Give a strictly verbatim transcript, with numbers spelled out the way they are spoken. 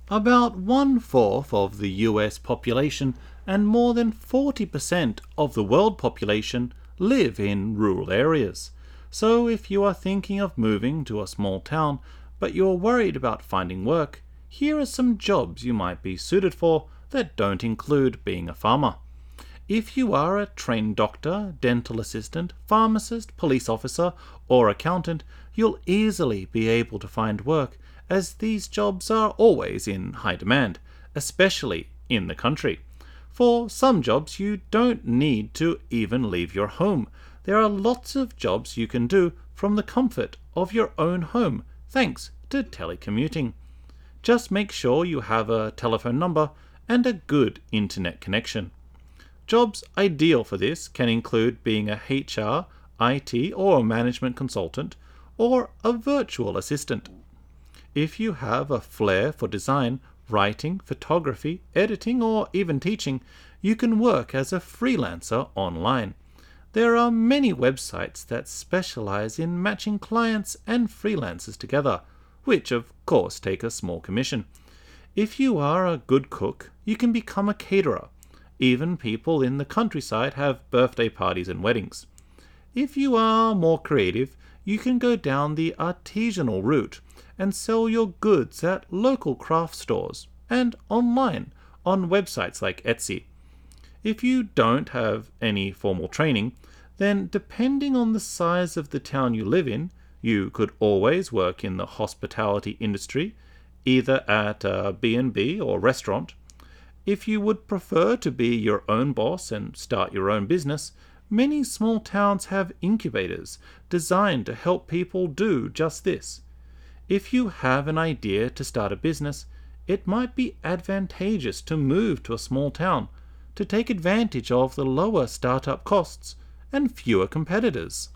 About one-fourth of the U S population and more than forty percent of the world population live in rural areas. So if you are thinking of moving to a small town, but you're worried about finding work, here are some jobs you might be suited for that don't include being a farmer. If you are a trained doctor, dental assistant, pharmacist, police officer, or accountant, you'll easily be able to find work, as these jobs are always in high demand, especially in the country. For some jobs, you don't need to even leave your home. There are lots of jobs you can do from the comfort of your own home, thanks to telecommuting. Just make sure you have a telephone number and a good internet connection. Jobs ideal for this can include being a H R, I T, or management consultant, or a virtual assistant. If you have a flair for design, writing, photography, editing, or even teaching, you can work as a freelancer online. There are many websites that specialize in matching clients and freelancers together, which of course take a small commission. If you are a good cook, you can become a caterer. Even people in the countryside have birthday parties and weddings. If you are more creative, you can go down the artisanal route and sell your goods at local craft stores and online on websites like Etsy. If you don't have any formal training, then depending on the size of the town you live in, you could always work in the hospitality industry, either at a B and B or restaurant. If you would prefer to be your own boss and start your own business, many small towns have incubators designed to help people do just this. If you have an idea to start a business, it might be advantageous to move to a small town to take advantage of the lower startup costs and fewer competitors.